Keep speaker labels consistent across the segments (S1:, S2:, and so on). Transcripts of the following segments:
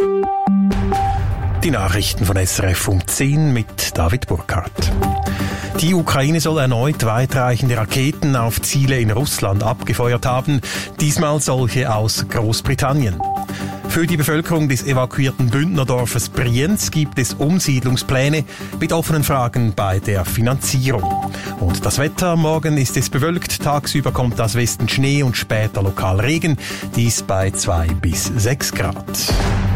S1: Die Nachrichten von SRF um 10 mit David Burkhardt. Die Ukraine soll erneut weitreichende Raketen auf Ziele in Russland abgefeuert haben, diesmal solche aus Großbritannien. Für die Bevölkerung des evakuierten Bündnerdorfes Brienz gibt es Umsiedlungspläne mit offenen Fragen bei der Finanzierung. Und das Wetter: Morgen ist es bewölkt, tagsüber kommt aus Westen Schnee und später lokal Regen, dies bei 2 bis 6 Grad.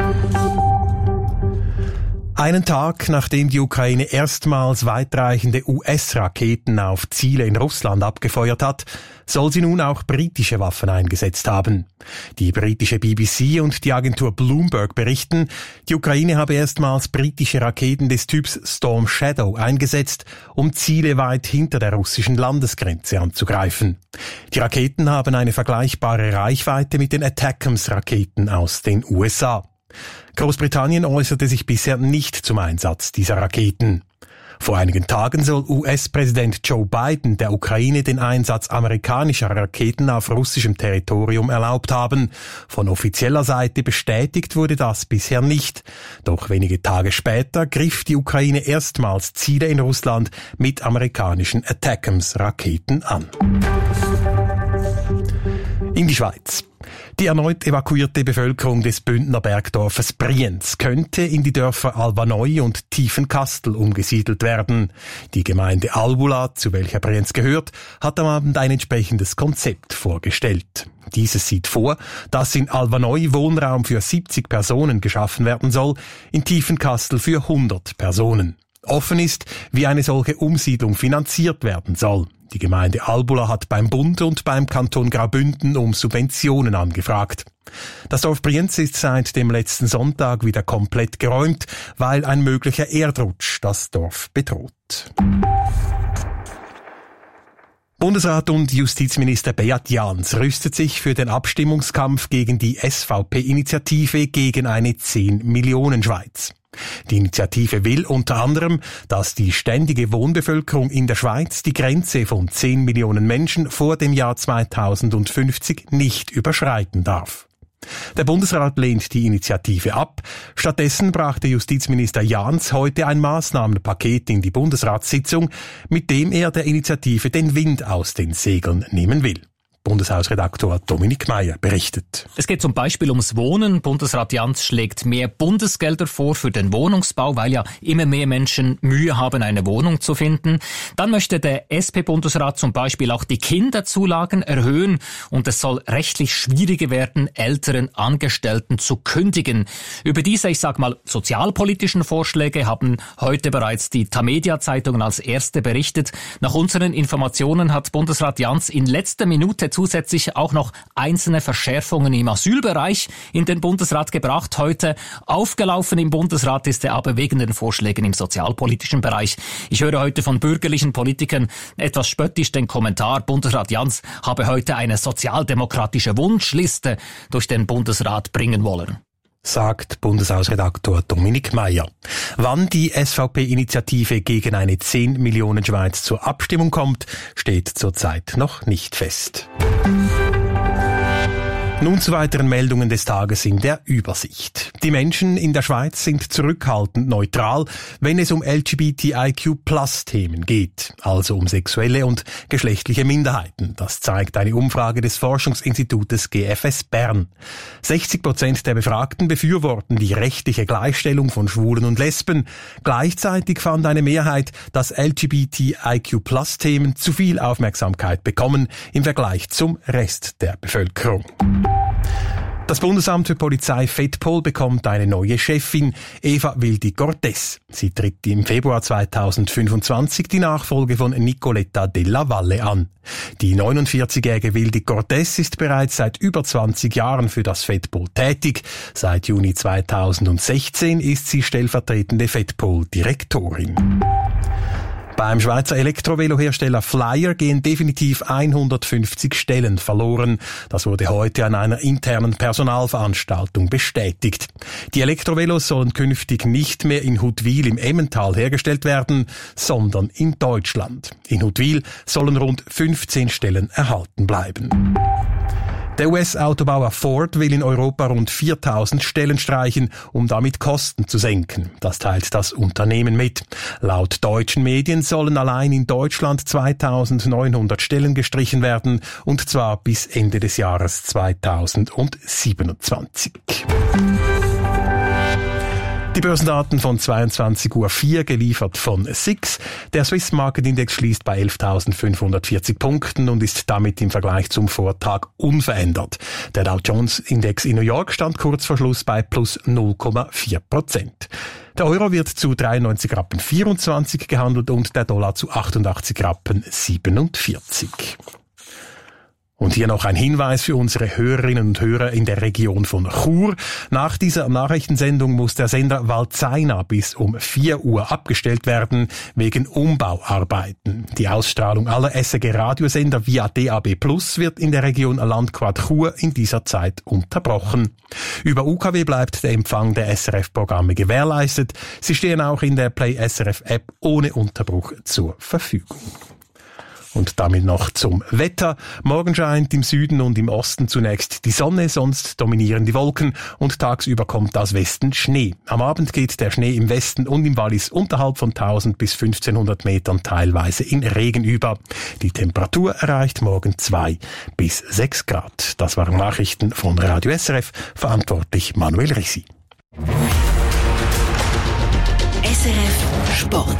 S1: Einen Tag, nachdem die Ukraine erstmals weitreichende US-Raketen auf Ziele in Russland abgefeuert hat, soll sie nun auch britische Waffen eingesetzt haben. Die britische BBC und die Agentur Bloomberg berichten, die Ukraine habe erstmals britische Raketen des Typs Storm Shadow eingesetzt, um Ziele weit hinter der russischen Landesgrenze anzugreifen. Die Raketen haben eine vergleichbare Reichweite mit den ATACMS-Raketen aus den USA. Großbritannien äußerte sich bisher nicht zum Einsatz dieser Raketen. Vor einigen Tagen soll US-Präsident Joe Biden der Ukraine den Einsatz amerikanischer Raketen auf russischem Territorium erlaubt haben. Von offizieller Seite bestätigt wurde das bisher nicht. Doch wenige Tage später griff die Ukraine erstmals Ziele in Russland mit amerikanischen ATACMS-Raketen an. In die Schweiz. Die erneut evakuierte Bevölkerung des Bündner Bergdorfes Brienz könnte in die Dörfer Alvaneu und Tiefenkastel umgesiedelt werden. Die Gemeinde Albula, zu welcher Brienz gehört, hat am Abend ein entsprechendes Konzept vorgestellt. Dieses sieht vor, dass in Alvaneu Wohnraum für 70 Personen geschaffen werden soll, in Tiefenkastel für 100 Personen. Offen ist, wie eine solche Umsiedlung finanziert werden soll. Die Gemeinde Albula hat beim Bund und beim Kanton Graubünden um Subventionen angefragt. Das Dorf Brienz ist seit dem letzten Sonntag wieder komplett geräumt, weil ein möglicher Erdrutsch das Dorf bedroht. Bundesrat und Justizminister Beat Jans rüstet sich für den Abstimmungskampf gegen die SVP-Initiative gegen eine 10-Millionen-Schweiz. Die Initiative will unter anderem, dass die ständige Wohnbevölkerung in der Schweiz die Grenze von 10 Millionen Menschen vor dem Jahr 2050 nicht überschreiten darf. Der Bundesrat lehnt die Initiative ab. Stattdessen brachte Justizminister Jans heute ein Maßnahmenpaket in die Bundesratssitzung, mit dem er der Initiative den Wind aus den Segeln nehmen will. Bundeshausredaktor Dominik Meyer berichtet.
S2: Es geht zum Beispiel ums Wohnen. Bundesrat Jans schlägt mehr Bundesgelder vor für den Wohnungsbau, weil ja immer mehr Menschen Mühe haben, eine Wohnung zu finden. Dann möchte der SP-Bundesrat zum Beispiel auch die Kinderzulagen erhöhen und es soll rechtlich schwieriger werden, älteren Angestellten zu kündigen. Über diese, sozialpolitischen Vorschläge haben heute bereits die Tamedia-Zeitungen als erste berichtet. Nach unseren Informationen hat Bundesrat Jans in letzter Minute zusätzlich auch noch einzelne Verschärfungen im Asylbereich in den Bundesrat gebracht. Heute aufgelaufen im Bundesrat ist er aber wegen den Vorschlägen im sozialpolitischen Bereich. Ich höre heute von bürgerlichen Politikern etwas spöttisch den Kommentar, Bundesrat Jans habe heute eine sozialdemokratische Wunschliste durch den Bundesrat bringen wollen,
S1: sagt Bundeshausredaktor Dominik Meyer. Wann die SVP-Initiative gegen eine 10 Millionen Schweiz zur Abstimmung kommt, steht zurzeit noch nicht fest. Nun zu weiteren Meldungen des Tages in der Übersicht. Die Menschen in der Schweiz sind zurückhaltend neutral, wenn es um LGBTIQ+-Themen geht, also um sexuelle und geschlechtliche Minderheiten. Das zeigt eine Umfrage des Forschungsinstitutes GFS Bern. 60% der Befragten befürworten die rechtliche Gleichstellung von Schwulen und Lesben. Gleichzeitig fand eine Mehrheit, dass LGBTIQ+-Themen zu viel Aufmerksamkeit bekommen im Vergleich zum Rest der Bevölkerung. Das Bundesamt für Polizei Fedpol bekommt eine neue Chefin, Eva Wildi-Cortés. Sie tritt im Februar 2025 die Nachfolge von Nicoletta Della Valle an. Die 49-jährige Wildi-Cortés ist bereits seit über 20 Jahren für das Fedpol tätig. Seit Juni 2016 ist sie stellvertretende Fedpol-Direktorin. Beim Schweizer Elektrovelohersteller Flyer gehen definitiv 150 Stellen verloren. Das wurde heute an einer internen Personalveranstaltung bestätigt. Die Elektrovelos sollen künftig nicht mehr in Huttwil im Emmental hergestellt werden, sondern in Deutschland. In Huttwil sollen rund 15 Stellen erhalten bleiben. Der US-Autobauer Ford will in Europa rund 4.000 Stellen streichen, um damit Kosten zu senken. Das teilt das Unternehmen mit. Laut deutschen Medien sollen allein in Deutschland 2.900 Stellen gestrichen werden, und zwar bis Ende des Jahres 2027. Die Börsendaten von 22.04 Uhr geliefert von SIX. Der Swiss Market Index schließt bei 11.540 Punkten und ist damit im Vergleich zum Vortag unverändert. Der Dow Jones Index in New York stand kurz vor Schluss bei plus 0,4%. Der Euro wird zu 93,24 Rappen gehandelt und der Dollar zu 88,47 Rappen. Und hier noch ein Hinweis für unsere Hörerinnen und Hörer in der Region von Chur. Nach dieser Nachrichtensendung muss der Sender Valzaina bis um 4 Uhr abgestellt werden, wegen Umbauarbeiten. Die Ausstrahlung aller SRG-Radiosender via DAB+ wird in der Region Landquart Chur in dieser Zeit unterbrochen. Über UKW bleibt der Empfang der SRF-Programme gewährleistet. Sie stehen auch in der Play SRF-App ohne Unterbruch zur Verfügung. Und damit noch zum Wetter. Morgen scheint im Süden und im Osten zunächst die Sonne, sonst dominieren die Wolken und tagsüber kommt aus Westen Schnee. Am Abend geht der Schnee im Westen und im Wallis unterhalb von 1000 bis 1500 Metern teilweise in Regen über. Die Temperatur erreicht morgen 2 bis 6 Grad. Das waren Nachrichten von Radio SRF, verantwortlich Manuel Rissi.
S3: SRF Sport.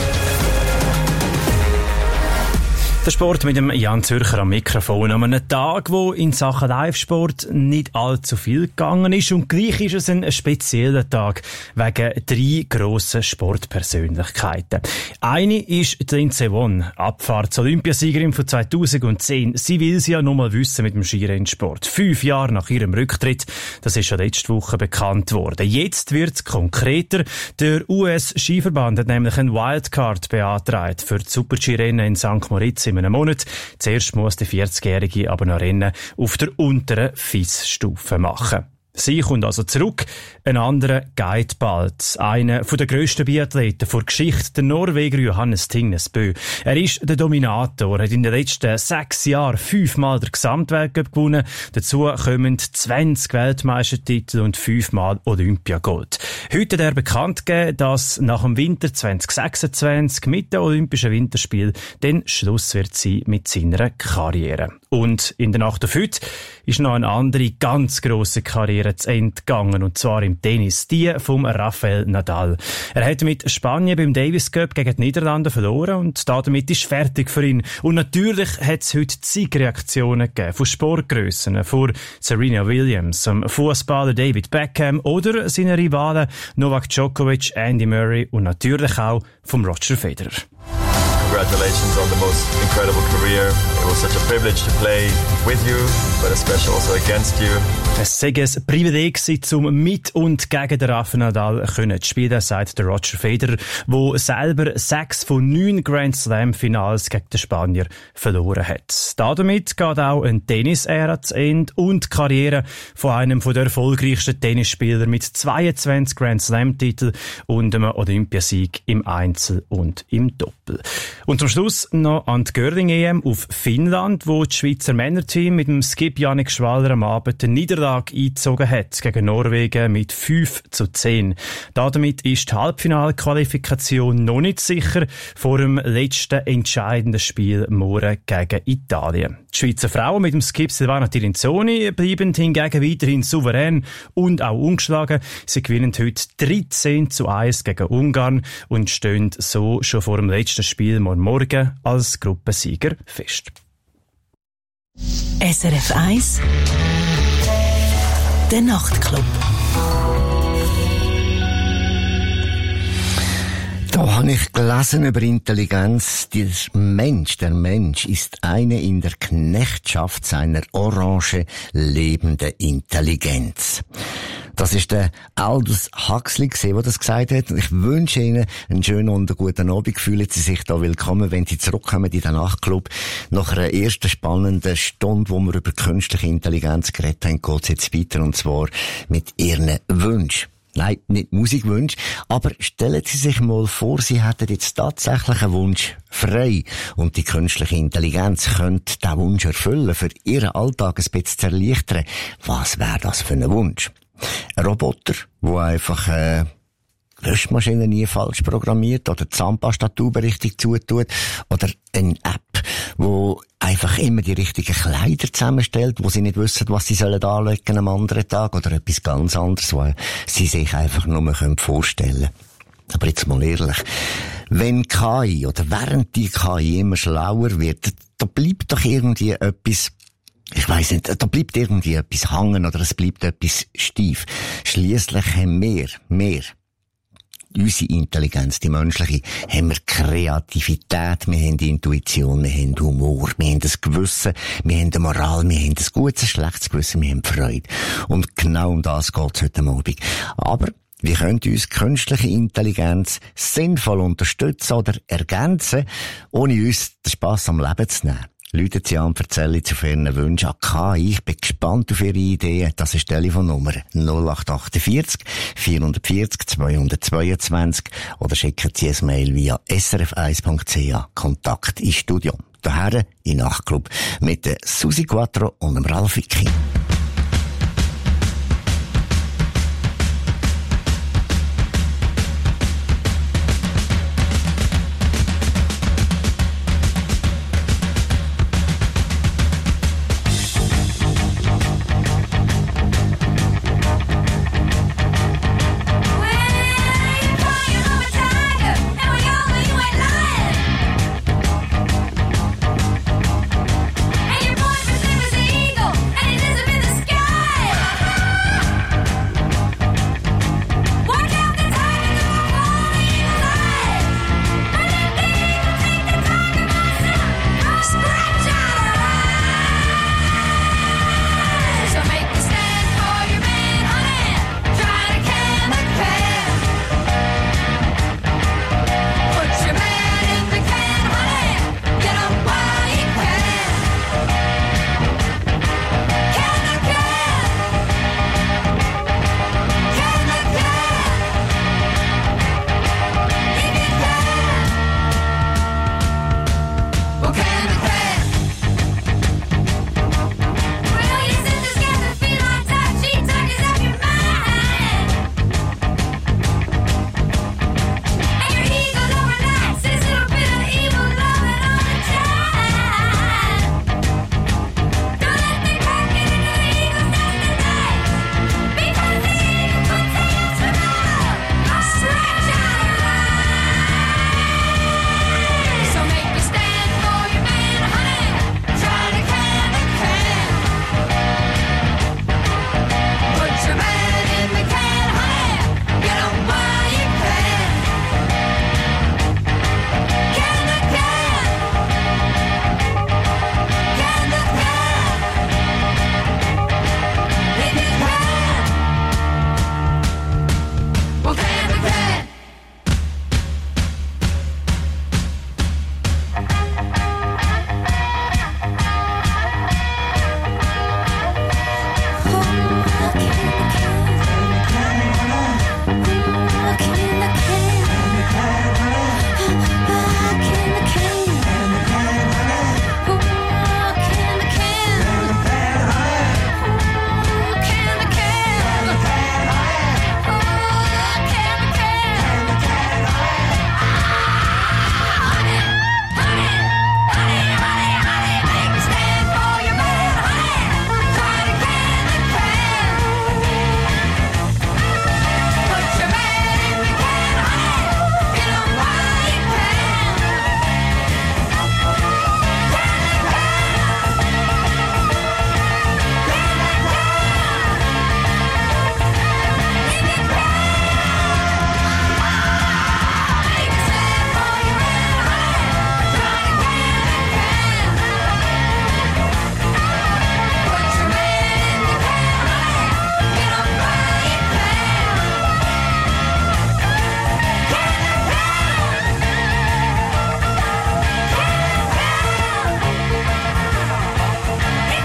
S4: Der Sport mit dem Jan Zürcher am Mikrofon an einem Tag, wo in Sachen Live-Sport nicht allzu viel gegangen ist. Und gleich ist es ein spezieller Tag wegen 3 grossen Sportpersönlichkeiten. Eine ist Lindsey Vonn, Abfahrts-Olympiasiegerin von 2010. Sie will sie ja noch mal wissen mit dem Skirennsport. 5 Jahre nach ihrem Rücktritt, das ist schon letzte Woche bekannt worden. Jetzt wird's konkreter. Der US-Skiverband hat nämlich ein Wildcard beantragt für die Super-Skirennen in St. Moritz in einem Monat. Zuerst muss die 40-Jährige aber noch Rennen auf der unteren FIS-Stufe machen. Sie kommt also zurück. Ein anderer geht bald. Einer der grössten Biathleten der Geschichte, der Norweger Johannes Tingnes Bø. Er ist der Dominator, hat in den letzten 6 Jahren 5-mal den Gesamtweltcup gewonnen. Dazu kommen 20 Weltmeistertitel und 5-mal Olympiagold. Heute hat er bekannt gegeben, dass nach dem Winter 2026 mit den Olympischen Winterspielen dann Schluss wird sein mit seiner Karriere. Und in der Nacht auf heute ist noch eine andere ganz grosse Karriere zu Ende gegangen, und zwar im Tennis, die vom Rafael Nadal. Er hat mit Spanien beim Davis Cup gegen die Niederlande verloren und damit ist fertig für ihn. Und natürlich hat es heute zig Reaktionen gegeben von Sportgrössen, von Serena Williams, dem Fußballer David Beckham oder seinen Rivalen Novak Djokovic, Andy Murray und natürlich auch vom Roger Federer.
S5: Congratulations on the most incredible career. It was such a privilege to play with you, but especially also against you.
S4: Es sei ein Privileg, um mit und gegen den Rafael Nadal zu spielen, sagt der Roger Federer, der selber 6 von 9 Grand Slam-Finals gegen den Spanier verloren hat. Damit geht auch eine Tennis-Ära zu Ende und die Karriere von einem der erfolgreichsten Tennisspieler mit 22 Grand Slam-Titeln und einem Olympiasieg im Einzel und im Doppel. Und zum Schluss noch an die Curling-EM auf Finnland, wo das Schweizer Männerteam mit dem Skip Jannik Schwaller am Abend eine Niederlage eingezogen hat gegen Norwegen mit 5:10. Damit ist die Halbfinalqualifikation noch nicht sicher vor dem letzten entscheidenden Spiel morgen gegen Italien. Die Schweizer Frauen mit dem Skip Silvana Tirinzoni bleiben hingegen weiterhin souverän und auch ungeschlagen. Sie gewinnen heute 13:1 gegen Ungarn und stehen so schon vor dem letzten Spiel morgen als Gruppensieger fest.
S3: SRF 1 Der Nachtclub.
S6: Da habe ich gelesen über Intelligenz. Der Mensch ist eine in der Knechtschaft seiner Orange lebende Intelligenz. Das ist der Aldous Huxley der das gesagt hat. Ich wünsche Ihnen einen schönen und einen guten Abend. Fühlen Sie sich da willkommen, wenn Sie zurückkommen in den Nachtclub. Nach einer ersten spannenden Stunde, wo wir über künstliche Intelligenz geredet haben, geht es jetzt weiter, und zwar mit Ihren Wünschen. Nein, nicht Musikwunsch. Aber stellen Sie sich mal vor, Sie hätten jetzt tatsächlich einen Wunsch frei. Und die künstliche Intelligenz könnte diesen Wunsch erfüllen, für Ihren Alltag ein bisschen zu erleichtern. Was wäre das für ein Wunsch? Ein Roboter, der einfach, Wäschmaschine nie falsch programmiert oder die Zahnpastatube richtig zutut oder eine App, wo einfach immer die richtigen Kleider zusammenstellt, wo sie nicht wissen, was sie sollen anlegen am anderen Tag oder etwas ganz anderes, was sie sich einfach nur vorstellen können. Aber jetzt mal ehrlich, wenn KI oder während die KI immer schlauer wird, da bleibt doch irgendwie etwas, ich weiss nicht, da bleibt irgendwie etwas hängen oder es bleibt etwas steif. Schliesslich haben wir unsere Intelligenz, die menschliche, haben wir Kreativität, wir haben Intuition, wir haben Humor, wir haben das Gewissen, wir haben eine Moral, wir haben ein gutes, ein schlechtes Gewissen, wir haben Freude. Und genau um das geht's heute Abend. Aber wir können uns künstliche Intelligenz sinnvoll unterstützen oder ergänzen, ohne uns den Spass am Leben zu nehmen. Läuten Sie an und erzählen Sie von Ihren Wünschen an KI. Ich bin gespannt auf Ihre Ideen. Das ist die Telefonnummer 0848 440 222 oder schicken Sie ein Mail via srf1.ch Kontakt ins Studio. Daher in Nachtclub mit der Susi Quattro und dem Ralf Wicki.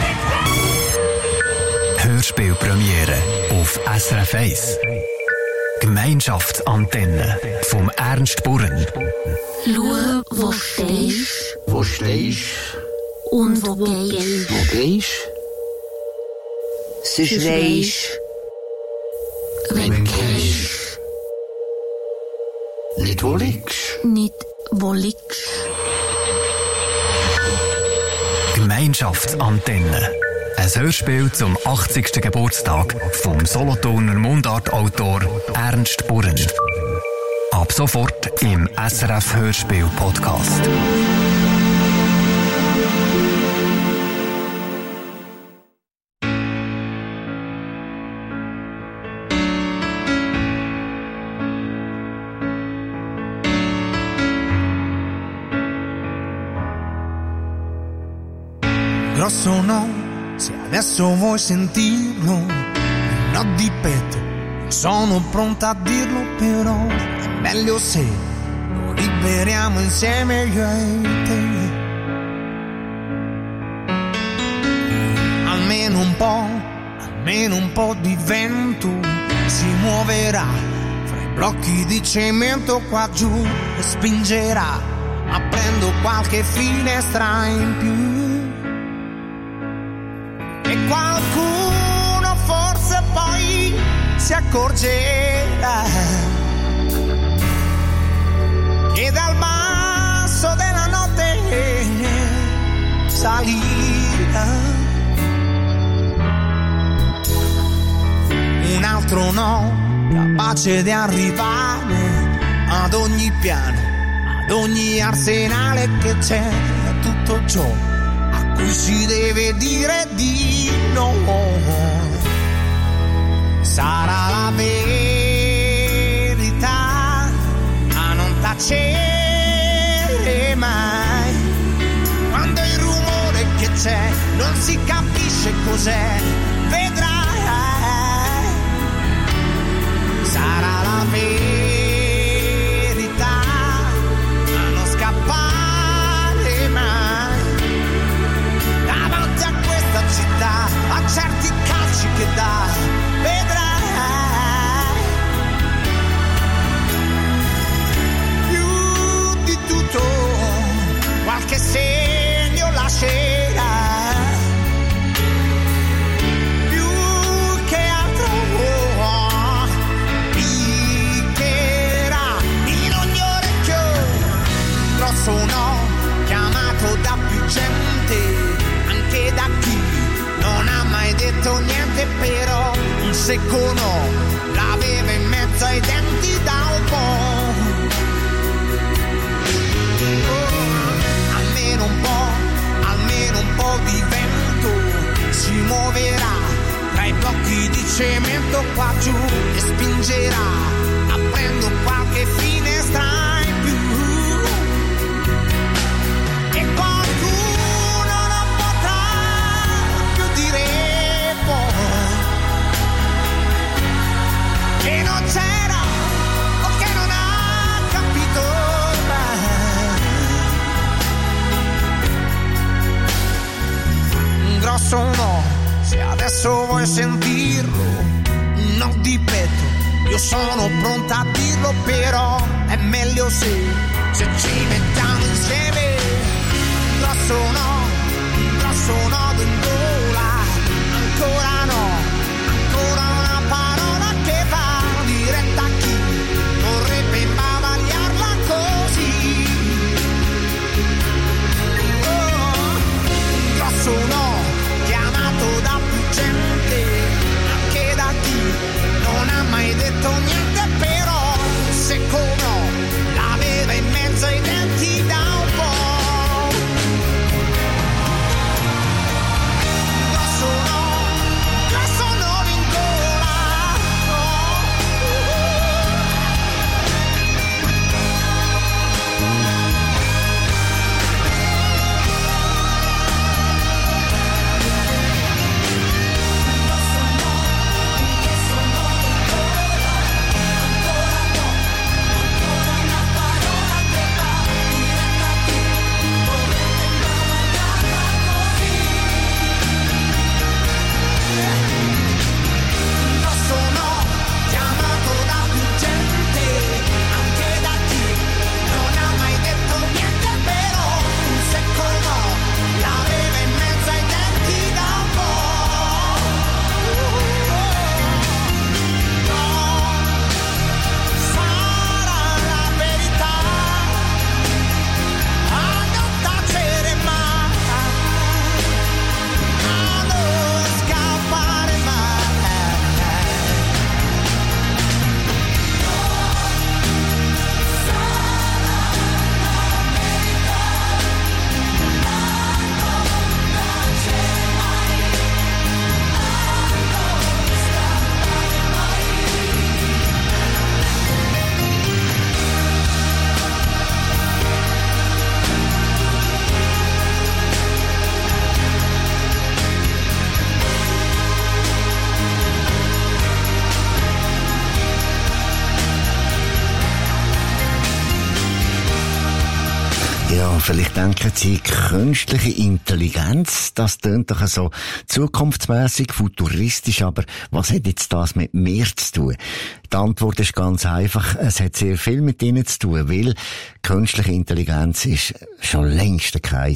S7: Hörspielpremiere auf SRF 1. Gemeinschaftsantenne vom Ernst Burren.
S3: Schau, wo stehst.
S6: Wo stehst?
S3: Und wo gehst.
S6: Wo gehst?
S3: Sonst weisst, wenn gehst.
S6: Nicht wo liegst.
S3: Nicht wo liegst.
S7: Gemeinschaftsantenne. Ein Hörspiel zum 80. Geburtstag vom Solothurner Mundartautor Ernst Burren. Ab sofort im SRF Hörspiel Podcast.
S8: Grosso no, se adesso vuoi sentirlo, no di petto, sono pronta a dirlo, però è meglio se lo liberiamo insieme io e te. Almeno un po' di vento si muoverà fra i blocchi di cemento qua giù e spingerà, aprendo qualche finestra in più. E qualcuno forse poi si accorgerà che dal basso della notte salirà un altro no, capace di arrivare ad ogni piano, ad ogni arsenale che c'è, a tutto ciò a cui si deve dire di no. Sarà la verità a non tacere mai, quando il rumore che c'è non si capisce cos'è, vedrai. Sarà la verità a non scappare mai davanti a questa città, a certi calci che dà, vedrai. Più di tutto qualche segno lascerà, più che altro piccherà in ogni orecchio. Grosso no, chiamato da più gente, anche da chi non ha mai detto niente, però un secco no l'aveva in mezzo ai denti da un po'. Almeno un po' di vento si muoverà tra i blocchi di cemento qua giù e spingerà, aprendo qualche finestra in più. E qualcuno non potrà più dire poi che non c'era o che non ha capito mai. Un grosso no, se adesso vuoi sentirlo, no di petto, io sono pronta a dirlo, però è meglio se ci mettiamo insieme. Grosso no in gola, ancora no, ancora una parola che va diretta a chi vorrebbe imbavagliarla così. Grosso no, chiamato da più gente, anche da chi non ha mai detto niente, però se no l'aveva in mezzo ai denti da un po'.
S6: Ja, vielleicht denken Sie, künstliche Intelligenz, das tönt doch so zukunftsmässig, futuristisch, aber was hat jetzt das mit mir zu tun? Die Antwort ist ganz einfach, es hat sehr viel mit ihnen zu tun, weil künstliche Intelligenz ist schon längst kein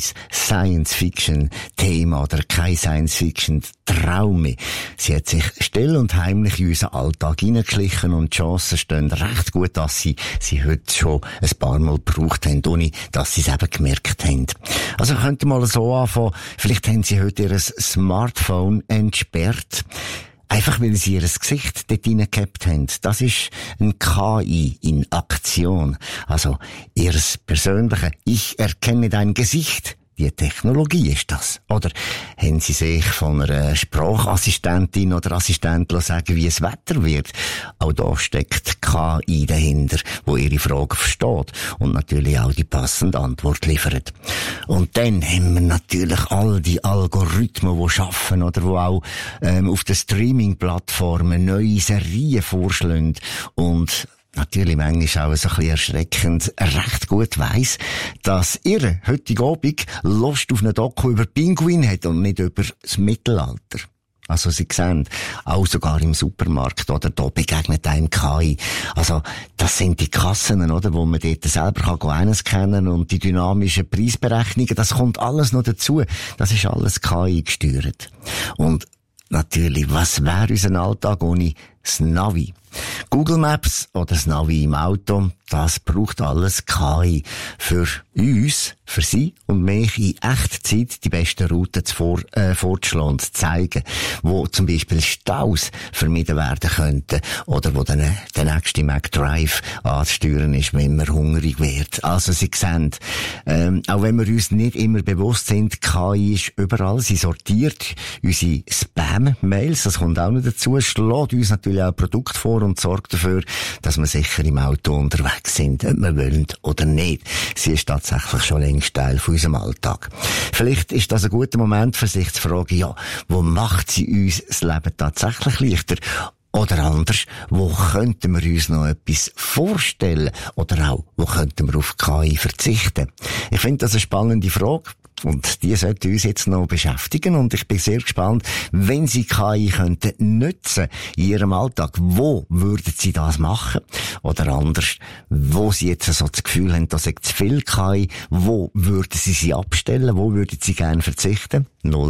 S6: Science-Fiction-Thema oder kein Science-Fiction-Traum mehr. Sie hat sich still und heimlich in unseren Alltag hineingeschlichen und die Chancen stehen recht gut, dass sie heute schon ein paar Mal gebraucht haben, ohne dass sie es eben gemerkt haben. Also könnte mal so anfangen, vielleicht haben sie heute ihr Smartphone entsperrt. Einfach weil sie ihr Gesicht dort reingehabt haben. Das ist ein KI in Aktion. Also, ihr persönliche Ich erkenne dein Gesicht. Die Technologie ist das. Oder haben Sie sich von einer Sprachassistentin oder Assistent sagen, wie es Wetter wird? Auch da steckt KI dahinter, wo Ihre Frage versteht und natürlich auch die passende Antwort liefert. Und dann haben wir natürlich all die Algorithmen, die arbeiten oder die auch auf den Streaming-Plattformen neue Serien vorschlagen und natürlich manchmal auch so ein bisschen erschreckend recht gut weiss, dass ihr heute Abend Lust auf eine Doku über Pinguin hat und nicht über das Mittelalter. Also Sie sehen, auch sogar im Supermarkt, oder, da begegnet einem KI. Also, das sind die Kassen, oder, wo man dort selber einscannen und die dynamischen Preisberechnungen, das kommt alles noch dazu. Das ist alles KI gesteuert. Und natürlich, was wäre unser Alltag ohne das Navi? Google Maps oder das Navi im Auto, das braucht alles KI für uns, für Sie und mich in Echtzeit die besten Routen vorzuschlagen und zu zeigen, wo zum Beispiel Staus vermieden werden könnten oder wo dann der nächste McDrive anzusteuern ist, wenn man hungrig wird. Also Sie sehen, auch wenn wir uns nicht immer bewusst sind, KI ist überall, sie sortiert unsere Spam-Mails, das kommt auch noch dazu, schlägt uns natürlich auch Produkte vor und sorgt dafür, dass wir sicher im Auto unterwegs sind, ob wir wollen oder nicht. Sie ist tatsächlich schon längst Teil von unserem Alltag. Vielleicht ist das ein guter Moment für sich zu fragen, ja, wo macht sie uns das Leben tatsächlich leichter? Oder anders, wo könnten wir uns noch etwas vorstellen? Oder auch, wo könnten wir auf KI verzichten? Ich finde das eine spannende Frage. Und die sollte uns jetzt noch beschäftigen. Und ich bin sehr gespannt, wenn Sie KI könnten nutzen in Ihrem Alltag, wo würden Sie das machen? Oder anders, wo Sie jetzt so das Gefühl haben, da sagt zu viel KI, wo würden Sie abstellen? Wo würden Sie gerne verzichten?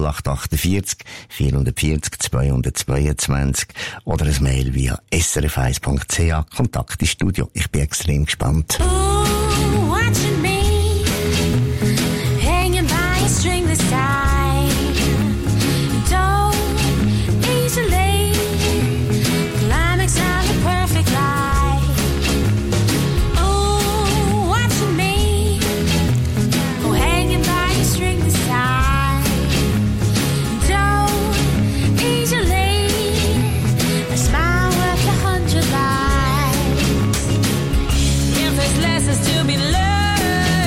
S6: 0848 440 222 oder ein Mail via srf1.ch. Kontakt ins Studio. Ich bin extrem gespannt.
S9: Stringless tie, don't easily climax on the perfect life. Oh, watching me, oh, hanging by a stringless tie, don't easily a smile worth 100 lives. If there's lessons to be learned,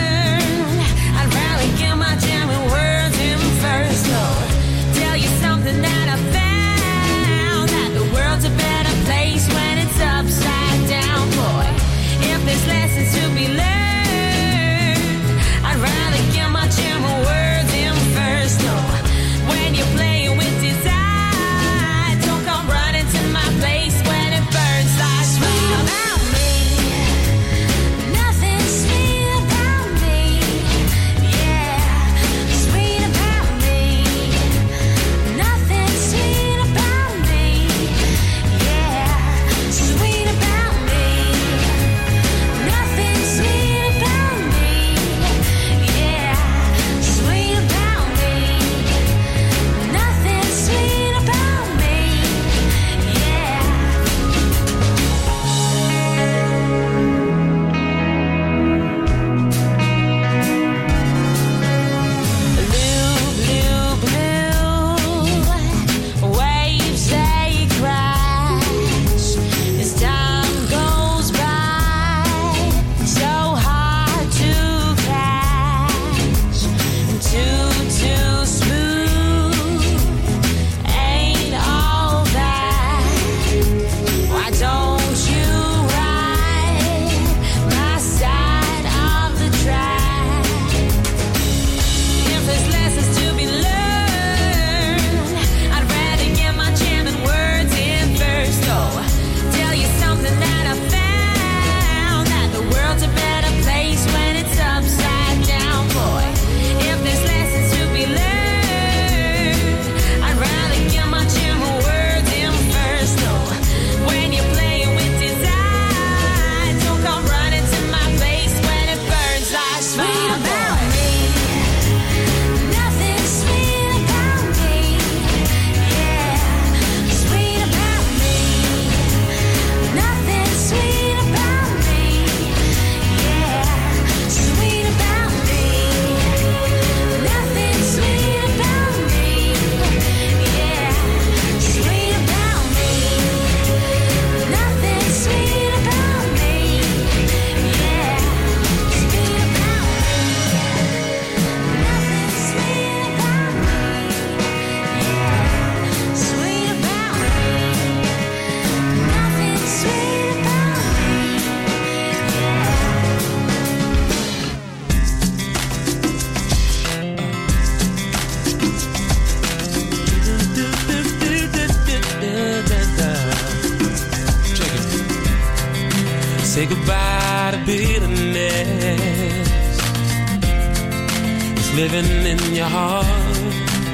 S10: Say goodbye to bitterness. It's living in your heart.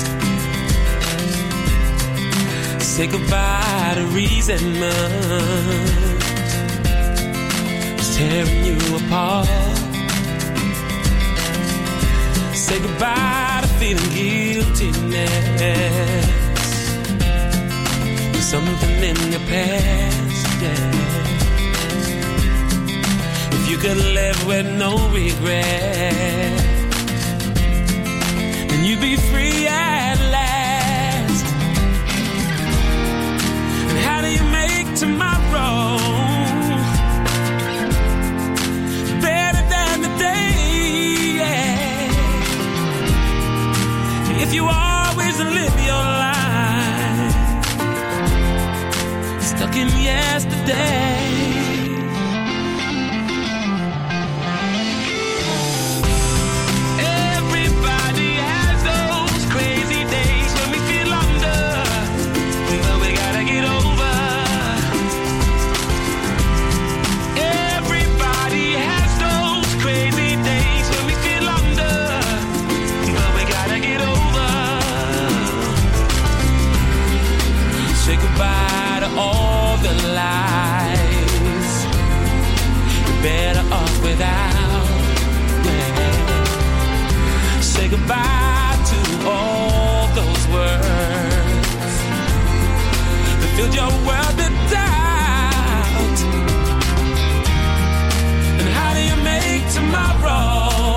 S10: Say goodbye to resentment. It's tearing you apart. Say goodbye to feeling guiltiness. There's something in your past, yeah. If you could live with no regret, then you'd be free at last. And how do you make tomorrow better than today? Yeah. If you always live your life stuck in yesterday. All the lies you're better off without, yeah. Say goodbye to all those words that filled your world with doubt. And how do you make tomorrow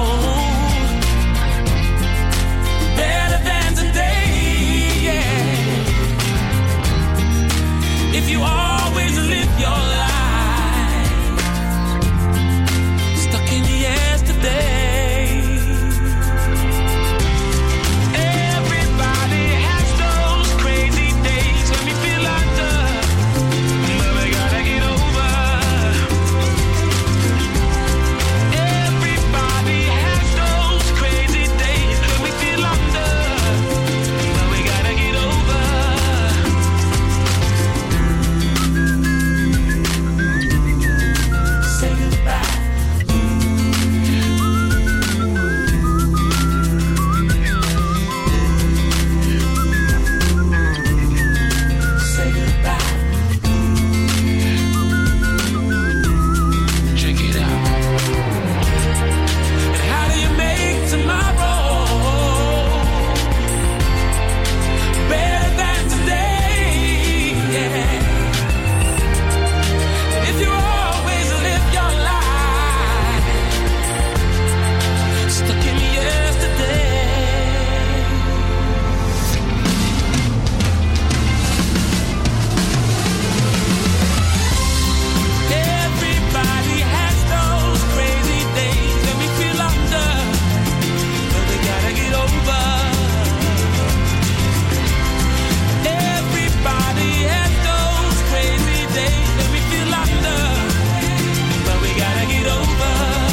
S10: better than today, yeah. If you always live your life stuck in yesterday. Everybody has those crazy days when we feel under, but we gotta get over. Everybody has those crazy days when we feel under, but we gotta get over. Say goodbye. Say goodbye. Check it out. And how do you make tomorrow better than today? Yeah. If you always live your life stuck in yesterday. Everybody has those crazy days when we feel under, but we gotta get over. Everybody has those crazy days when we feel under, but we gotta get over.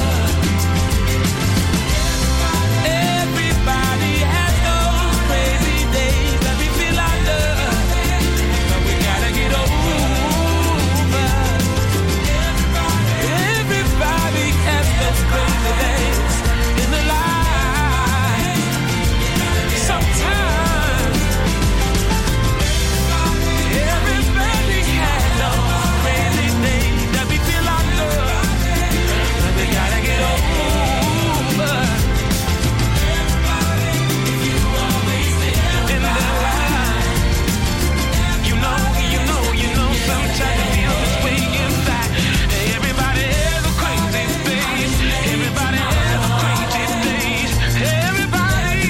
S10: Everybody has those crazy days when we feel under, but we gotta get over. Everybody has those crazy days in their life. Sometimes everybody has those crazy days that we feel under, but we gotta get over. In their life, you know, sometimes you feel this way inside. Everybody has a crazy days. Everybody has a crazy days. Everybody,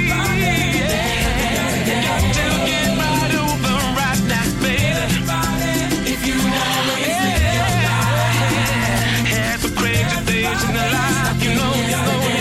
S10: got to get right over right now, baby. If you always has a crazy days in their life, you know, yeah.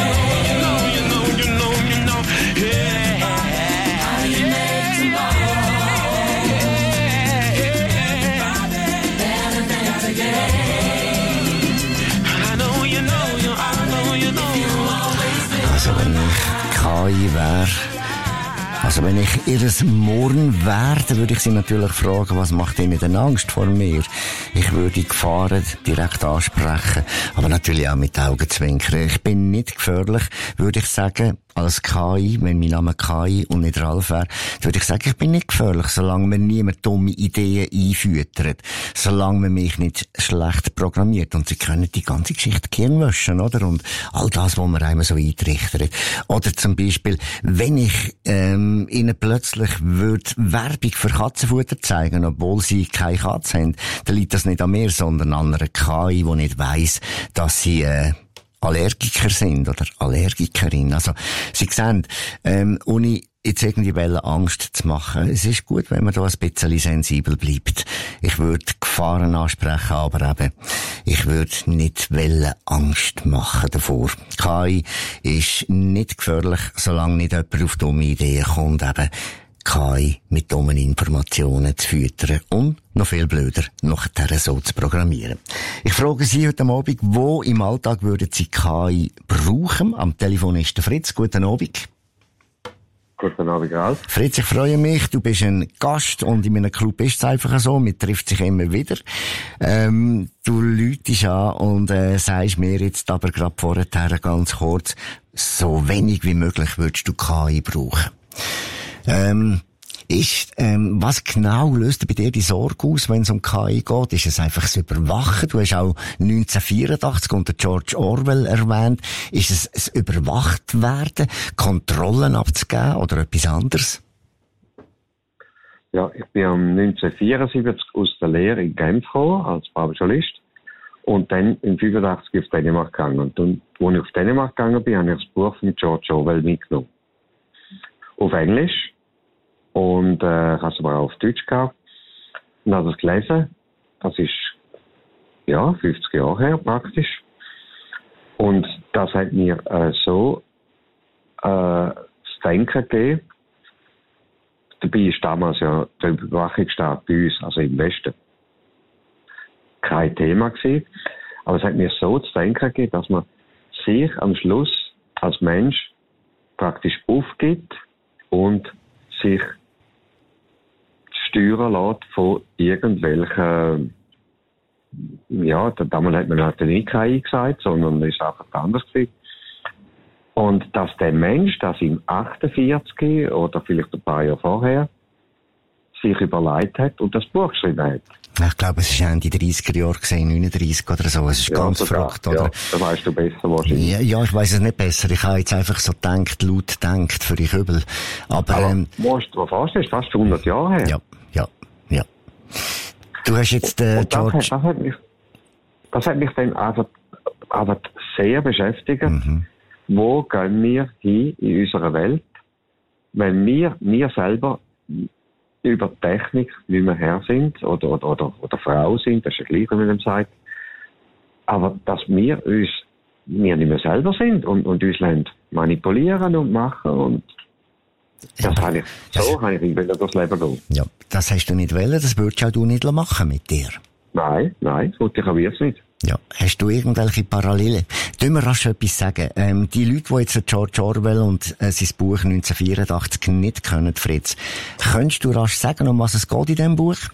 S6: Also wenn ich KI wäre, also wenn ich ihres Morgen wäre, dann würde ich sie natürlich fragen, was macht ihnen denn Angst vor mir? Ich würde die Gefahren direkt ansprechen, aber natürlich auch mit Augenzwinkern. Ich bin nicht gefährlich, würde ich sagen, als KI, wenn mein Name KI und nicht Ralf wäre, würde ich sagen, ich bin nicht gefährlich, solange mir niemand dumme Ideen einfüttert, solange man mich nicht schlecht programmiert. Und sie können die ganze Geschichte Gehirn waschen, oder? Und all das, was man einem so eintrichtert. Oder zum Beispiel, wenn ich ihnen plötzlich würde Werbung für Katzenfutter zeigen, obwohl sie keine Katze haben, dann liegt das nicht an mir, sondern an einer KI, die nicht weiss, dass sie Allergiker sind oder Allergikerin. Also, Sie sehen, ohne jetzt irgendwie Angst zu machen. Es ist gut, wenn man da ein bisschen sensibel bleibt. Ich würde Gefahren ansprechen, aber eben, ich würde nicht Angst machen davor. KI ist nicht gefährlich, solange nicht jemand auf dumme Ideen kommt, eben KI mit dummen Informationen zu füttern und noch viel blöder, nachher so zu programmieren. Ich frage Sie heute Abend, wo im Alltag würden Sie KI brauchen? Am Telefon ist der Fritz. Guten Abend.
S11: Guten Abend, Ralf.
S6: Fritz, ich freue mich. Du bist ein Gast und in meinem Club ist es einfach so. Man trifft sich immer wieder. Du läutest an und sagst mir jetzt aber gerade vorher ganz kurz, so wenig wie möglich würdest du KI brauchen. Was genau löst bei dir die Sorge aus, wenn es um KI geht? Ist es einfach das Überwachen? Du hast auch 1984 unter George Orwell erwähnt. Ist es das Überwachtwerden, Kontrollen abzugeben oder etwas anderes?
S11: Ja, ich bin 1974 aus der Lehre in Genf gekommen, als Journalist. Und dann in 1985 auf Dänemark gegangen. Und als ich auf Dänemark gegangen bin, habe ich das Buch von George Orwell mitgenommen. Auf Englisch. Und ich habe es aber auch auf Deutsch gehabt. Und habe es gelesen. Das ist 50 Jahre her praktisch. Und das hat mir so zu denken gegeben. Dabei ist damals ja der Überwachungsstaat bei uns, also im Westen, kein Thema gewesen. Aber es hat mir so zu denken gegeben, dass man sich am Schluss als Mensch praktisch aufgibt und sich steuern lässt von irgendwelchen, damals hat man halt nicht KI gesagt, sondern es ist einfach anders gewesen. Und dass der Mensch, das im 48 oder vielleicht ein paar Jahre vorher, sich überlegt hat und das Buch geschrieben hat.
S6: Ich glaube, es war Ende 30er Jahre gesehen, 39 oder so. Es ist ganz verrückt, oder?
S11: Ja, da weißt du besser wahrscheinlich.
S6: Ja, ich weiss es nicht besser. Ich habe jetzt einfach so laut gedacht, für dich übel. Aber
S11: musst du dir vorstellen, fast 100 Jahre her.
S6: Ja. Du hast jetzt, George...
S11: Das hat mich dann einfach sehr beschäftigt. Wo gehen wir hin in unserer Welt, wenn wir selber über Technik nicht mehr Herr sind oder Frau sind, das ist ja gleich, wie man dem sagt. Aber dass wir nicht mehr selber sind und uns manipulieren und machen und das habe ich durchs Leben gehen.
S6: Ja, das hast du nicht wollen, das würdest auch du nicht machen mit dir.
S11: Nein, das wollte ich auch jetzt nicht.
S6: Ja, hast du irgendwelche Parallelen? Tun wir rasch etwas sagen. Die Leute, die jetzt George Orwell und sein Buch 1984 nicht kennen, Fritz, könntest du rasch sagen, um was es geht in diesem Buch?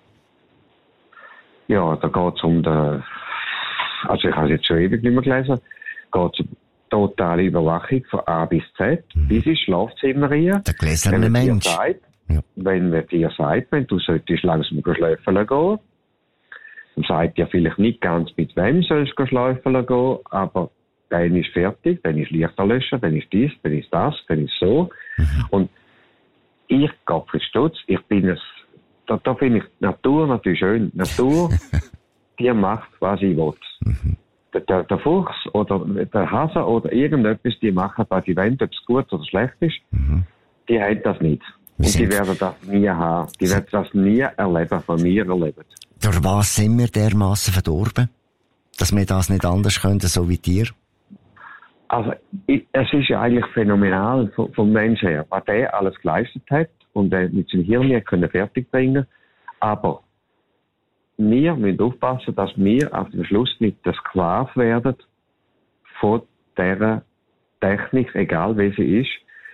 S11: Ja, da geht es um also ich habe es jetzt schon ewig nicht mehr gelesen, geht es um totale Überwachung von A bis Z, bis ins Schlafzimmer rein.
S6: Der gläserne Mensch.
S11: Wenn man dir sagt, wenn du solltest langsam schlafen gehen, dann sagt ja vielleicht nicht ganz, mit wem sollst du schlafen gehen, aber dann ist fertig, dann ist Lichter löschen, dann ist dies, dann ist das, dann ist so. Und ich gehe für Stutz, ich bin es, da finde ich Natur natürlich schön. Natur, die macht, was ich will. Der Fuchs oder der Hase oder irgendetwas, die machen, was sie wollen, ob es gut oder schlecht ist, die haben das nicht. Und die werden das nie haben. Die werden das nie erleben, von mir erleben.
S6: Durch was sind wir dermassen verdorben? Dass wir das nicht anders können, so wie dir?
S11: Also, es ist ja eigentlich phänomenal vom Menschen her, was der alles geleistet hat und mit seinem Hirn können fertigbringen. Aber wir müssen aufpassen, dass wir auf dem Schluss nicht der Sklave werden von dieser Technik, egal wie sie ist,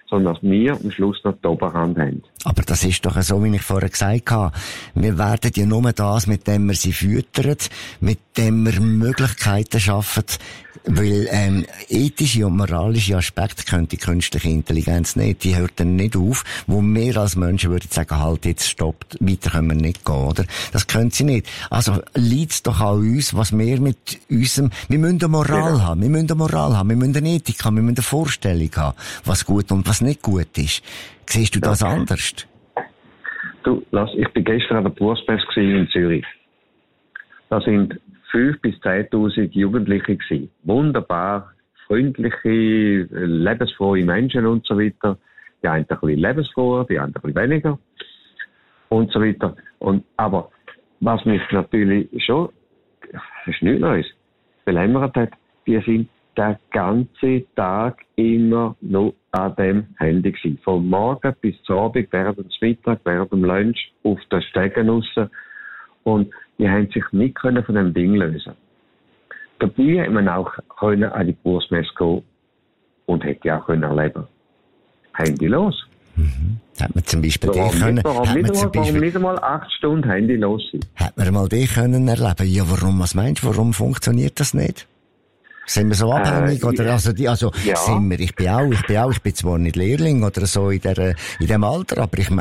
S11: sondern dass wir am Schluss noch die Oberhand haben.
S6: Aber das ist doch so, wie ich vorher gesagt habe. Wir werden ja nur das, mit dem wir sie füttern, mit dem wir Möglichkeiten schaffen, weil ethische und moralische Aspekte könnte die künstliche Intelligenz nicht. Die hört dann nicht auf, wo wir als Menschen würden sagen, halt, jetzt stoppt, weiter können wir nicht gehen, oder? Das können sie nicht. Also liegt es doch an uns, was wir mit unserem, wir müssen eine Moral haben, wir müssen eine Ethik haben, wir müssen eine Vorstellung haben, was gut und was nicht gut ist. Siehst du das anders?
S11: Du, ich bin gestern an der Berufsmesse in Zürich. Da sind 5.000 bis 10.000 Jugendliche gewesen. Wunderbar, freundliche, lebensfrohe Menschen und so weiter. Die einen ein bisschen lebensfroher, die anderen ein bisschen weniger. Und so weiter. Aber was mich natürlich schon, das ist nichts Neues, belämmert hat, die sind den ganzen Tag immer noch an dem Handy gewesen. Vom Morgen bis zum Abend, während dem Mittag, während dem Lunch, auf den Stegen raus. Und die haben sich nicht von dem Ding lösen. Dabei hätte man auch an die Berufsmesse gehen und hätte auch erleben. Handy los.
S6: Hat man zum Beispiel
S11: Warum nicht einmal 8 Stunden Handy los sein?
S6: Hat man mal die können erleben? Ja, warum? Was meinst du? Warum funktioniert das nicht? Sind wir so abhängig? Oder, sind wir? Ich bin zwar nicht Lehrling oder so in dem Alter, aber ich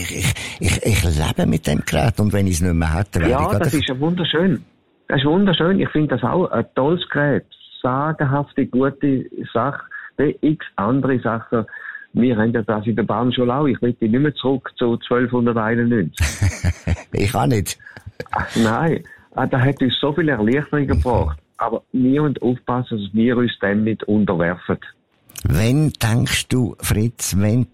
S6: lebe mit dem Gerät und wenn ich es nicht mehr hätte, wäre ich
S11: das ist ja wunderschön. Das ist wunderschön. Ich finde das auch ein tolles Gerät. Sagenhafte, gute Sache. Wie x andere Sachen. Wir haben ja das in der Bahnschule auch. Ich will nicht mehr zurück zu 1291.
S6: Ich auch nicht.
S11: Nein. Da hat uns so viel Erleichterung gebracht. Aber wir müssen aufpassen, dass wir uns dem nicht unterwerfen.
S6: Wenn denkst du, Fritz,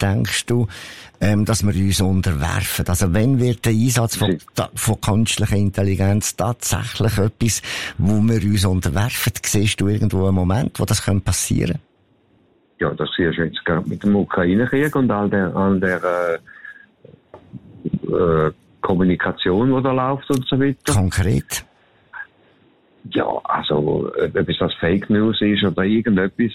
S6: dass wir uns unterwerfen? Also wenn wird der Einsatz von künstlicher Intelligenz tatsächlich etwas, wo wir uns unterwerfen? Siehst du irgendwo einen Moment, wo das passieren könnte?
S11: Ja, das siehst du jetzt gerade mit dem Ukraine-Krieg und all der Kommunikation, die da läuft und so weiter.
S6: Konkret?
S11: Ja, also, ob es das Fake News ist oder irgendetwas.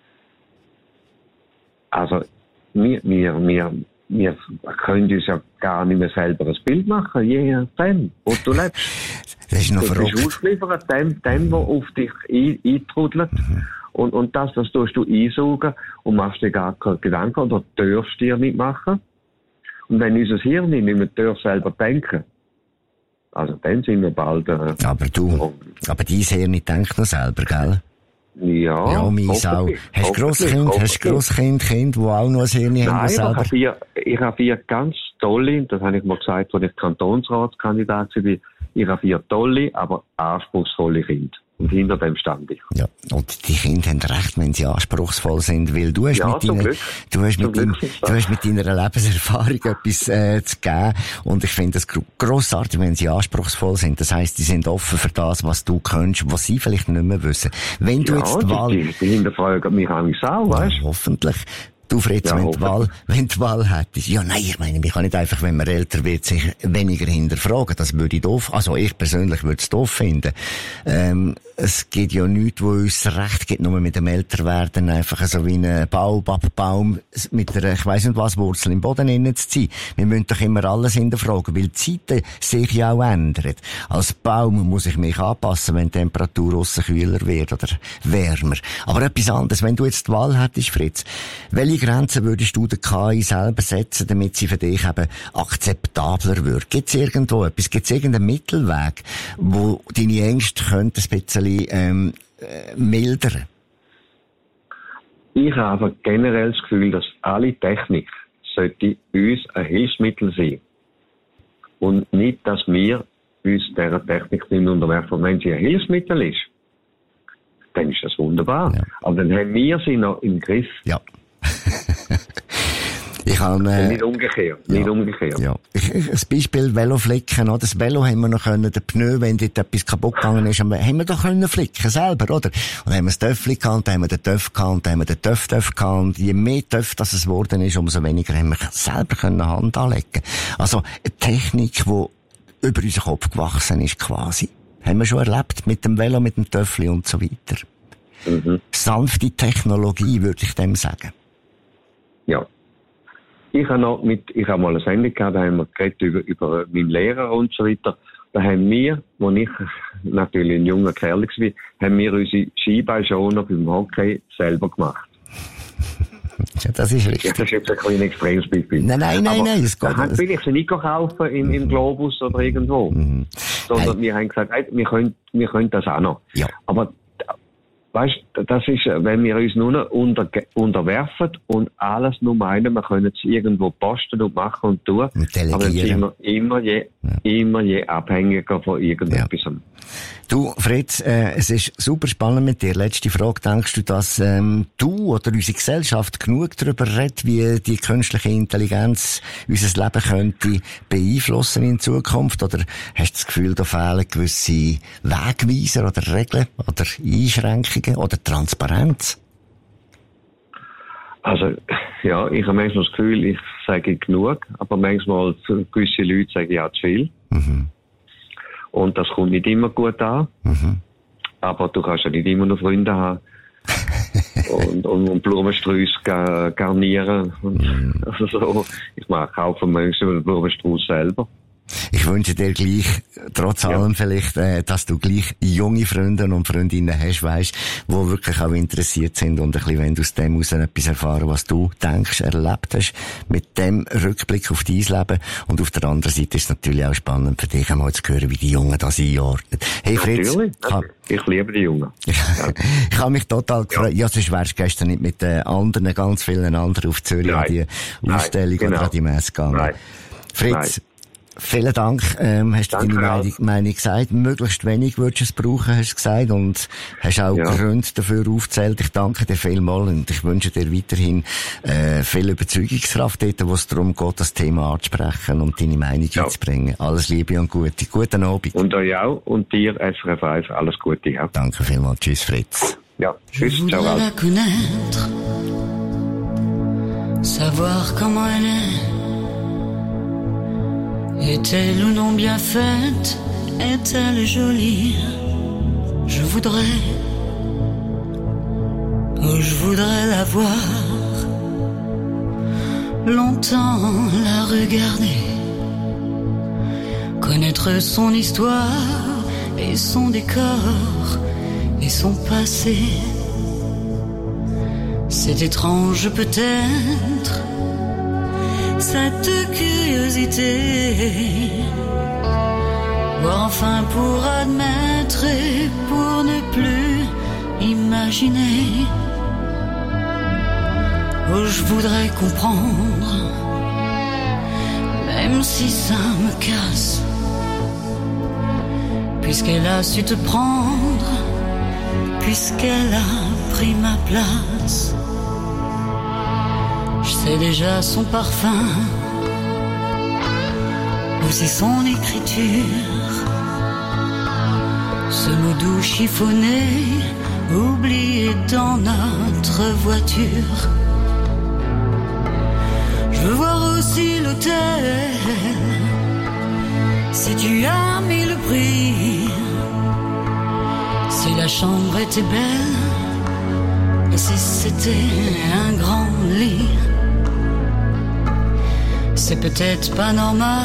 S11: Also, wir können uns ja gar nicht mehr selber ein Bild machen, je nachdem, wo du lebst.
S6: Das ist noch verrückt.
S11: Du bist ausgeliefert dem, der auf dich eintrudelt. Und das tust du einsaugen und machst dir gar keine Gedanken oder darfst dir nicht machen. Und wenn unser Hirn nicht mehr selber denken, also dann sind wir bald...
S6: aber dein Hirn denkt noch selber, gell?
S11: Ja,
S6: meins auch. Hast du Grosskind, die auch noch ein Hirn haben?
S11: Nein, ich habe 4 ganz tolle, das habe ich mal gesagt, als ich Kantonsratskandidat war, ich habe 4 tolle, aber anspruchsvolle Kinder. Und hinter dem stand ich.
S6: Ja, und die Kinder haben recht, wenn sie anspruchsvoll sind, weil du hast mit deiner Lebenserfahrung etwas zu geben. Und ich finde es grossartig, wenn sie anspruchsvoll sind. Das heisst, die sind offen für das, was du kannst, was sie vielleicht nicht mehr wissen. Wenn du jetzt
S11: die hinterfragen mich auch, weißt du?
S6: Hoffentlich. Du, Fritz, wenn du die Wahl hättest. Ja, nein, ich meine, man kann nicht einfach, wenn man älter wird, sich weniger hinterfragen. Das würde ich doof, also ich persönlich würde es doof finden. Es gibt ja nichts, wo uns Recht gibt, nur mit dem Älterwerden einfach so wie ein Baum mit einer, ich weiss nicht was, Wurzel im Boden innen zu ziehen. Wir müssen doch immer alles hinterfragen, weil die Zeiten sich ja auch ändern. Als Baum muss ich mich anpassen, wenn die Temperatur aussen kühler wird oder wärmer. Aber etwas anderes, wenn du jetzt die Wahl hättest, Fritz, welche Grenzen würdest du der KI selber setzen, damit sie für dich eben akzeptabler wird? Gibt es irgendwo etwas? Gibt es irgendeinen Mittelweg, wo deine Ängste könnten ein bisschen mildern?
S11: Ich habe generell das Gefühl, dass alle Technik sollte uns ein Hilfsmittel sein. Und nicht, dass wir uns dieser Technik nicht unterwerfen. Wenn sie ein Hilfsmittel ist, dann ist das wunderbar. Ja. Aber dann haben wir sie noch im Griff.
S6: Ja. Ich kann,
S11: nicht umgekehrt.
S6: Ja. Ein Beispiel Veloflicken, oder? Das Velo haben wir noch können, den Pneu, wenn dort etwas kaputt gegangen ist, haben wir doch können flicken, selber, oder? Und haben wir das Töffli gehabt, dann haben wir den Töff gehabt, dann haben wir den Töff gehabt, und je mehr Töff das es geworden ist, umso weniger haben wir selber können Hand anlegen. Also, eine Technik, die über unseren Kopf gewachsen ist, quasi. Haben wir schon erlebt, mit dem Velo, mit dem Töffli und so weiter. Sanfte Technologie, würde ich dem sagen.
S11: Ja. Ich habe mal eine Sendung gehabt, da haben wir geredet über meinen Lehrer und so weiter. Da haben wir, wo ich natürlich ein junger Kerl war, haben wir unsere Skiballschoner beim Hockey selber gemacht.
S6: Ja, das ist richtig.
S11: Ja, das ist jetzt ein kleines Extremsbeispiel.
S6: Nein, es geht
S11: nicht. Will ich sie nicht kaufen im Globus oder irgendwo. Sondern wir haben gesagt, wir können das auch noch.
S6: Ja.
S11: Aber weißt, das ist, wenn wir uns nur unterwerfen und alles nur meinen, wir können es irgendwo posten und machen und tun, aber dann sind wir immer je abhängiger von irgendetwas. Ja.
S6: Du, Fritz, es ist super spannend mit dir. Letzte Frage. Denkst du, dass du oder unsere Gesellschaft genug darüber redet, wie die künstliche Intelligenz unser Leben könnte beeinflussen in Zukunft? Oder hast du das Gefühl, da fehlen gewisse Wegweiser oder Regeln oder Einschränkungen oder Transparenz?
S11: Also, ja, ich habe manchmal das Gefühl, ich sage genug, aber manchmal für gewisse Leute sage ich auch zu viel. Und das kommt nicht immer gut an. Aber du kannst ja nicht immer noch Freunde haben. und Blumensträuße garnieren. Also so. Ich kaufe manchmal einen Blumenstrauß selber.
S6: Ich wünsche dir gleich, trotz allem vielleicht, dass du gleich junge Freunde und Freundinnen hast, weisst, die wirklich auch interessiert sind und ein bisschen, wenn du aus dem heraus etwas erfahren, was du denkst, erlebt hast, mit dem Rückblick auf dein Leben. Und auf der anderen Seite ist es natürlich auch spannend für dich, einmal zu hören, wie die Jungen das einordnen. Hey Fritz.
S11: Natürlich. Ich liebe die Jungen.
S6: Ich habe mich total gefreut. Ja, sonst wärst du gestern nicht mit anderen, ganz vielen anderen auf Zürich an die Ausstellung oder an die Messe gegangen. Fritz. Vielen Dank, hast du deine Meinung gesagt. Möglichst wenig würdest du es brauchen, hast du gesagt, und hast auch Gründe dafür aufgezählt. Ich danke dir vielmals und ich wünsche dir weiterhin viel Überzeugungskraft dort, wo es darum geht, das Thema anzusprechen und deine Meinung einzubringen. Alles Liebe und Gute. Guten Abend.
S11: Und euch auch und dir, SRF 1, alles Gute. Ja.
S6: Danke vielmals. Tschüss, Fritz.
S11: Ja, tschüss, ciao.
S3: La connaître, savoir comment elle est. Est-elle ou non bien faite? Est-elle jolie? Je voudrais la voir, longtemps la regarder, connaître son histoire et son décor et son passé. C'est étrange peut-être, cette curiosité, ou enfin pour admettre et pour ne plus imaginer. Oh, je voudrais comprendre, même si ça me casse, puisqu'elle a su te prendre, puisqu'elle a pris ma place. Je sais déjà son parfum, aussi son écriture, ce mot doux chiffonné, oublié dans notre voiture. Je veux voir aussi l'hôtel, si tu as mis le prix, si la chambre était belle, et si c'était un grand lit. C'est peut-être pas normal,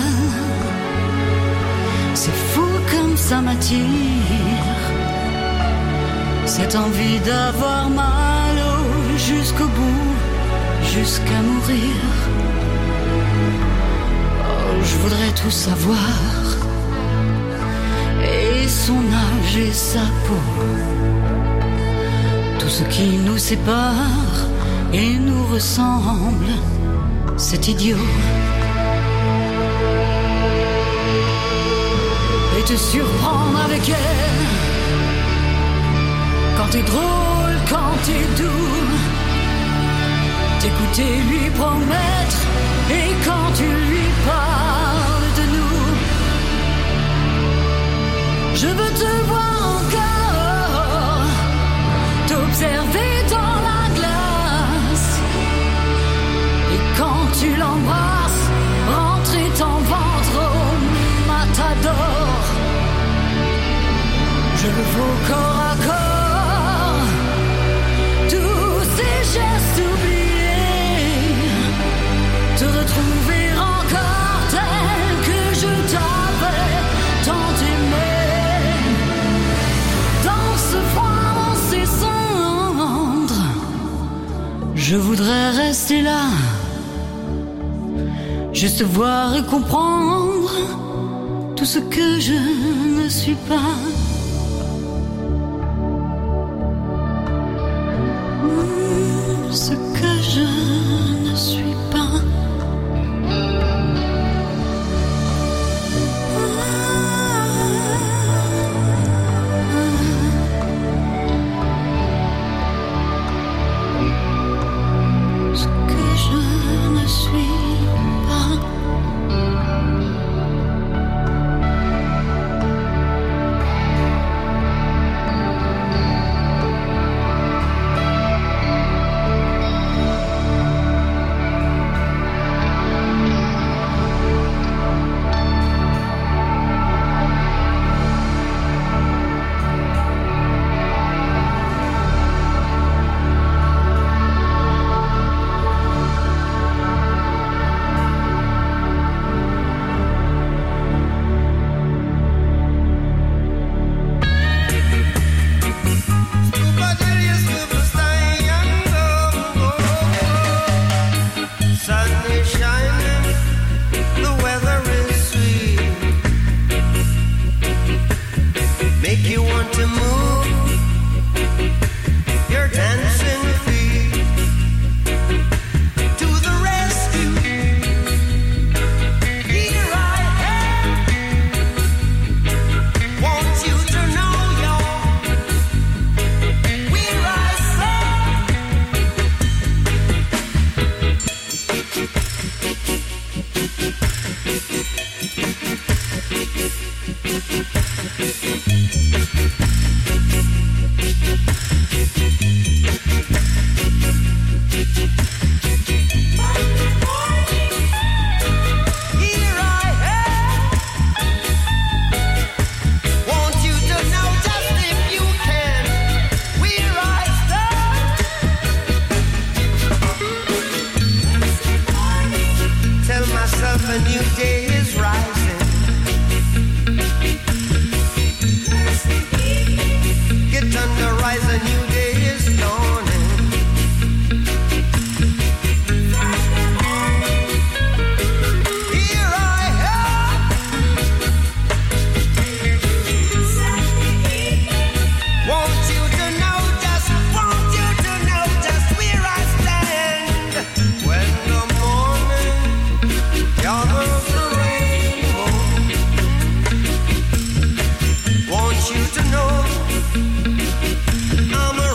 S3: c'est fou comme ça m'attire, cette envie d'avoir mal jusqu'au bout, jusqu'à mourir. Oh, je voudrais tout savoir, et son âge et sa peau, tout ce qui nous sépare et nous ressemble, c'est idiot. Et te surprendre avec elle, quand t'es drôle, quand t'es doux, t'écouter lui promettre, et quand tu lui parles de nous, je veux te voir encore, t'observer dans la glace, et quand tu l'embrasses, rentrer ton ventre au matador. Je veux vos corps à corps, tous ces gestes oubliés, Je voudrais rester là, juste voir et comprendre tout ce que je ne suis pas. Ce que je ne suis pas. Ce que je ne suis pas.
S8: I'm a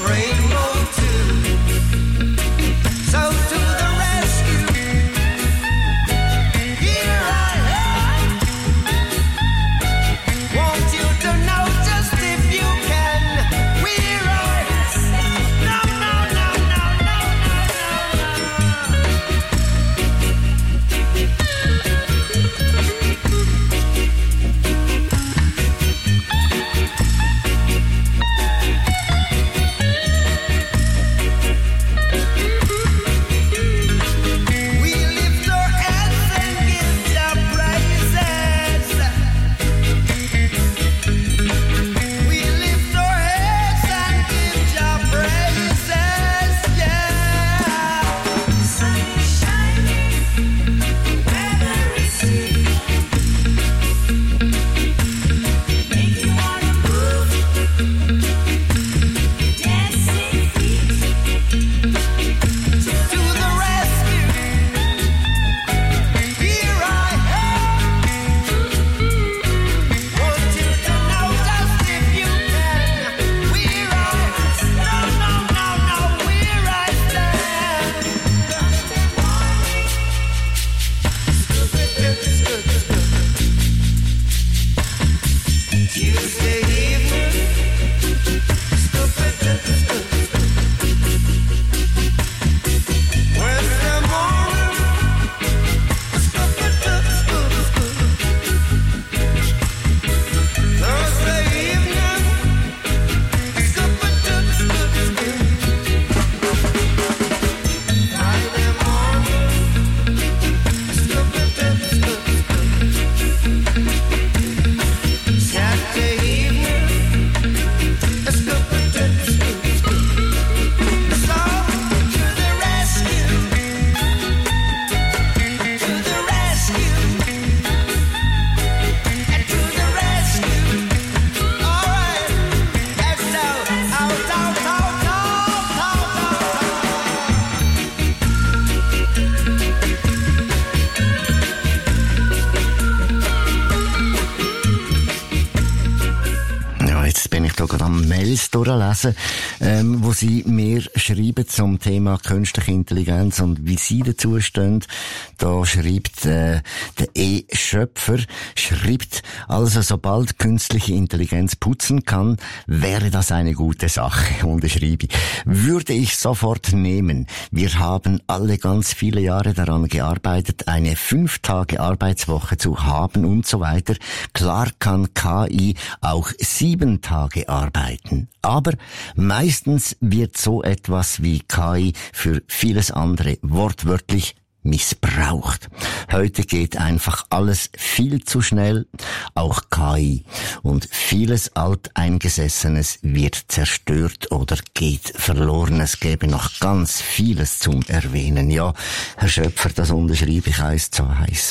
S6: gerade am Mails durchlesen, wo sie mir schreiben zum Thema künstliche Intelligenz und wie sie dazu stehen. Da schreibt der E-Schöpfer, also sobald künstliche Intelligenz putzen kann, wäre das eine gute Sache, unterschreibe ich. Würde ich sofort nehmen. Wir haben alle ganz viele Jahre daran gearbeitet, eine 5-Tage-Arbeitswoche zu haben und so weiter. Klar kann KI auch 7 Tage arbeiten. Aber meistens wird so etwas wie KI für vieles andere wortwörtlich missbraucht. Heute geht einfach alles viel zu schnell, auch KI. Und vieles Alteingesessenes wird zerstört oder geht verloren. Es gäbe noch ganz vieles zum Erwähnen. Ja, Herr Schöpfer, das unterschreibe ich 1:1.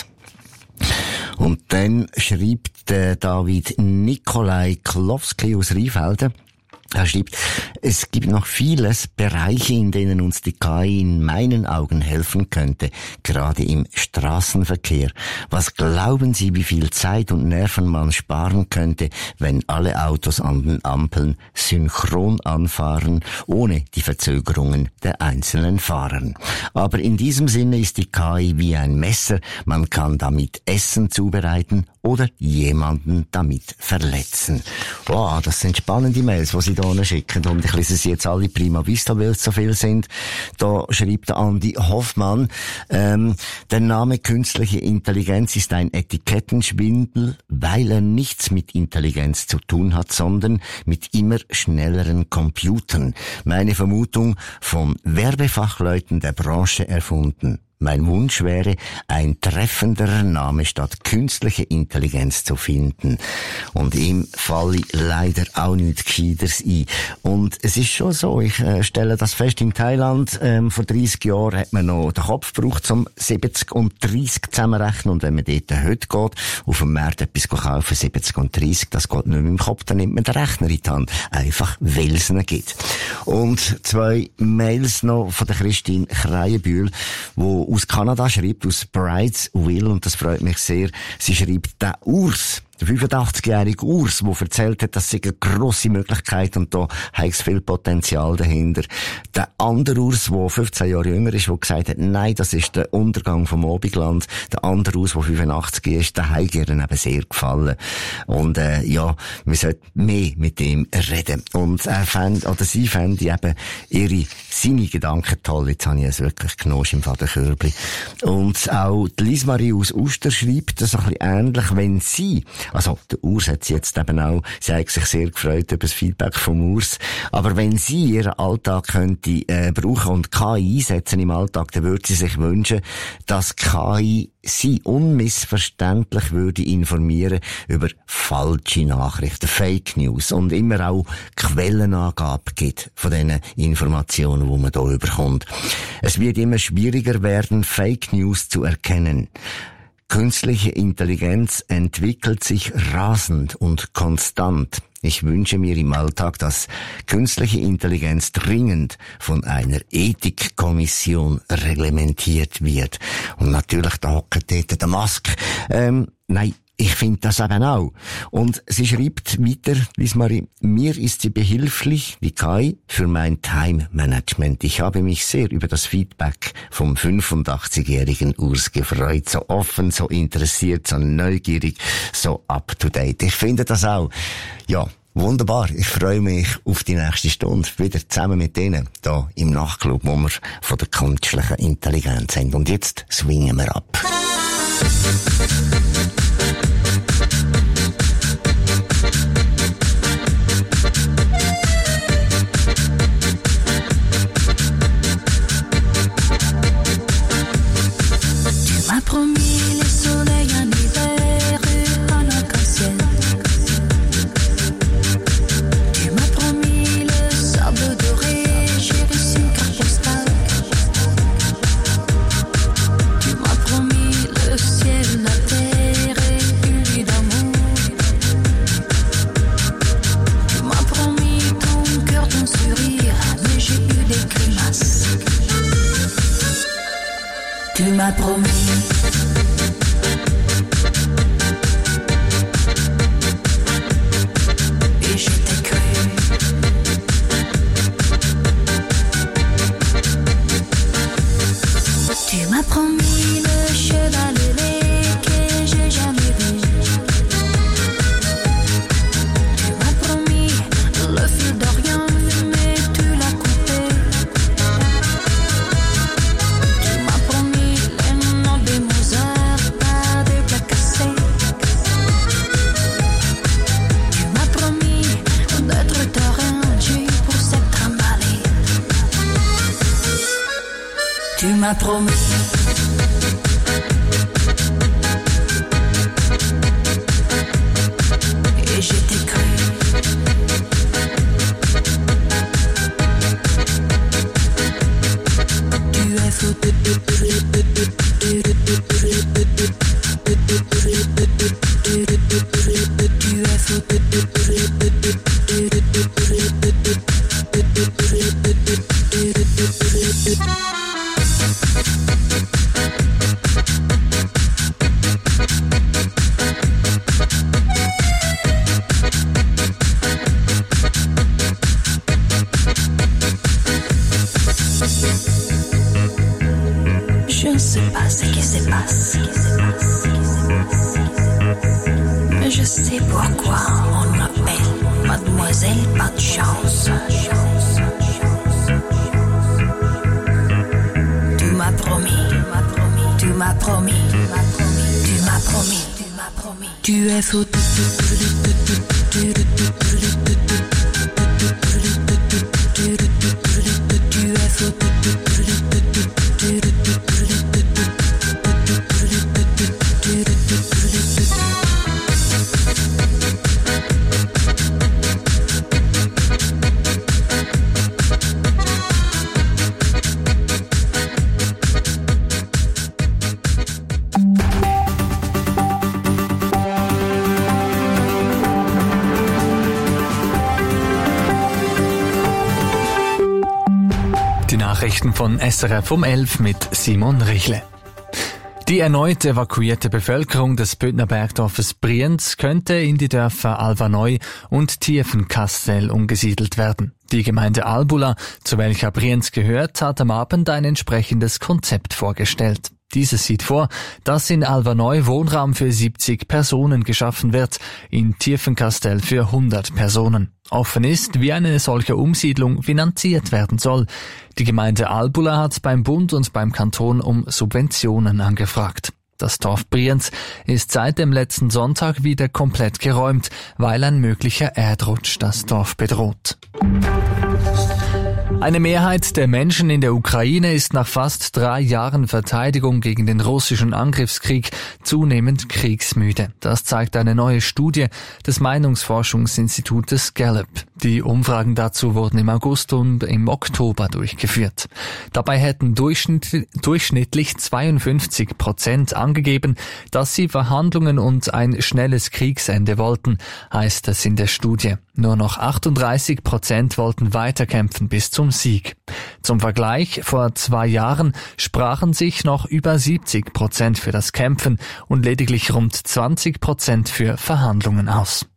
S6: Und dann schreibt David Nikolai Klowski aus Rheinfelden. Er schreibt, es gibt noch vieles Bereiche, in denen uns die KI in meinen Augen helfen könnte, gerade im Straßenverkehr. Was glauben Sie, wie viel Zeit und Nerven man sparen könnte, wenn alle Autos an den Ampeln synchron anfahren, ohne die Verzögerungen der einzelnen Fahrer? Aber in diesem Sinne ist die KI wie ein Messer. Man kann damit Essen zubereiten oder jemanden damit verletzen. Wow, das sind spannende Mails, die Sie da schicken. Und ich lese sie jetzt alle prima vista, weil es so viel sind. Da schreibt der Andi Hoffmann, der Name künstliche Intelligenz ist ein Etikettenschwindel, weil er nichts mit Intelligenz zu tun hat, sondern mit immer schnelleren Computern. Meine Vermutung, von Werbefachleuten der Branche erfunden. Mein Wunsch wäre, ein treffenderer Name statt künstliche Intelligenz zu finden. Und ihm falle leider auch nichts Gescheiteres ein. Und es ist schon so, ich stelle das fest, in Thailand, vor 30 Jahren hat man noch den Kopf gebraucht, zum 70 und 30 zusammenrechnen. Und wenn man dort heute geht, auf dem Markt etwas kaufen, 70 und 30, das geht nicht mehr im Kopf, dann nimmt man den Rechner in die Hand. Einfach, weil es ihn gibt. Und 2 Mails noch von der Christine Kreienbühl, wo aus Kanada schreibt, aus Bridesville, und das freut mich sehr. Sie schreibt, der Urs, der 85-jährige Urs, der erzählt hat, das sei eine grosse Möglichkeit und da hat es viel Potenzial dahinter. Der andere Urs, der 15 Jahre jünger ist, der gesagt hat, nein, das ist der Untergang vom Obigland. Der andere Urs, der 85 ist, der hat ihr eben sehr gefallen. Und ja, wir sollten mehr mit ihm reden. Und er fand, oder sie fand eben seine Gedanken toll. Jetzt habe ich es wirklich genossen im Vaterkörbli. Und auch die Liesmarie aus Uster schreibt das ein bisschen ähnlich, wenn sie, also der Urs hat sie jetzt eben auch, sie hat sich sehr gefreut über das Feedback vom Urs, aber wenn sie ihren Alltag könnte brauchen und KI einsetzen im Alltag, dann würde sie sich wünschen, dass KI sie unmissverständlich würde informieren über falsche Nachrichten, Fake News und immer auch Quellenangabe gibt von diesen Informationen, die man da überkommt. Es wird immer schwieriger werden, Fake News zu erkennen. Künstliche Intelligenz entwickelt sich rasend und konstant. Ich wünsche mir im Alltag, dass künstliche Intelligenz dringend von einer Ethikkommission reglementiert wird. Und natürlich, da hockt dort der Musk. Nein, ich finde das eben auch. Und sie schreibt weiter, Liesmarie, mir ist sie behilflich, die KI, für mein Time-Management. Ich habe mich sehr über das Feedback vom 85-jährigen Urs gefreut. So offen, so interessiert, so neugierig, so up-to-date. Ich finde das auch. Ja, wunderbar. Ich freue mich auf die nächste Stunde. Wieder zusammen mit denen, da im Nachtclub, wo wir von der künstlichen Intelligenz sind. Und jetzt swingen wir ab.
S9: Promis les soleils en hiver et en arc-en-ciel. Tu m'as promis le sable doré, j'ai reçu une carte postale. Tu m'as promis le ciel, la terre et une vie d'amour. Tu m'as promis ton cœur, ton sourire, mais j'ai eu des grimaces. Tu m'as promis. Et je t'ai cru.
S3: Tu m'as promis. Et je t'ai cru. Tu es fou. Tu es fou. Je ne sais pas ce qui se passe, mais je sais pourquoi on m'appelle Mademoiselle Pas de Chance. Tu m'as promis, tu m'as promis, tu m'as promis, tu m'as promis. Tu es fou. Tu es fou.
S2: Nachrichten von SRF um 11 mit Simon Richle. Die erneut evakuierte Bevölkerung des Bündner Bergdorfes Brienz könnte in die Dörfer Alvaneu und Tiefenkastel umgesiedelt werden. Die Gemeinde Albula, zu welcher Brienz gehört, hat am Abend ein entsprechendes Konzept vorgestellt. Dieses sieht vor, dass in Alvaneu Wohnraum für 70 Personen geschaffen wird, in Tiefenkastel für 100 Personen. Offen ist, wie eine solche Umsiedlung finanziert werden soll. Die Gemeinde Albula hat beim Bund und beim Kanton um Subventionen angefragt. Das Dorf Brienz ist seit dem letzten Sonntag wieder komplett geräumt, weil ein möglicher Erdrutsch das Dorf bedroht. Eine Mehrheit der Menschen in der Ukraine ist nach fast 3 Jahren Verteidigung gegen den russischen Angriffskrieg zunehmend kriegsmüde. Das zeigt eine neue Studie des Meinungsforschungsinstitutes Gallup. Die Umfragen dazu wurden im August und im Oktober durchgeführt. Dabei hätten durchschnittlich 52% angegeben, dass sie Verhandlungen und ein schnelles Kriegsende wollten, heißt es in der Studie. Nur noch 38% wollten weiterkämpfen bis zum Sieg. Zum Vergleich, vor 2 Jahren sprachen sich noch über 70% für das Kämpfen und lediglich rund 20% für Verhandlungen aus.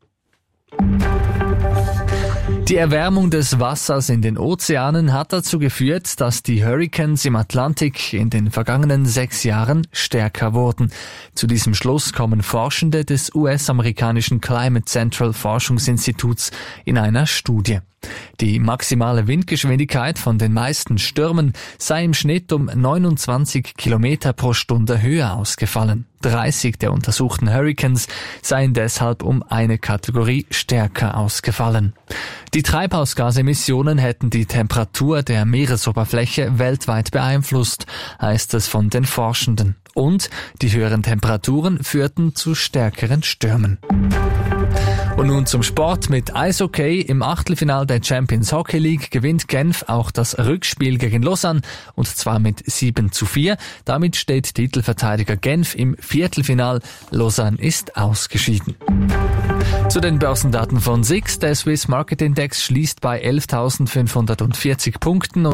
S2: Die Erwärmung des Wassers in den Ozeanen hat dazu geführt, dass die Hurrikans im Atlantik in den vergangenen 6 Jahren stärker wurden. Zu diesem Schluss kommen Forschende des US-amerikanischen Climate Central Forschungsinstituts in einer Studie. Die maximale Windgeschwindigkeit von den meisten Stürmen sei im Schnitt um 29 Kilometer pro Stunde höher ausgefallen. 30 der untersuchten Hurrikans seien deshalb um eine Kategorie stärker ausgefallen. Die Treibhausgasemissionen hätten die Temperatur der Meeresoberfläche weltweit beeinflusst, heißt es von den Forschenden. Und die höheren Temperaturen führten zu stärkeren Stürmen. Und nun zum Sport mit Eishockey. Im Achtelfinale der Champions Hockey League gewinnt Genf auch das Rückspiel gegen Lausanne, und zwar mit 7:4. Damit steht Titelverteidiger Genf im Viertelfinal. Lausanne ist ausgeschieden. Zu den Börsendaten von SIX. Der Swiss Market Index schließt bei 11.540 Punkten.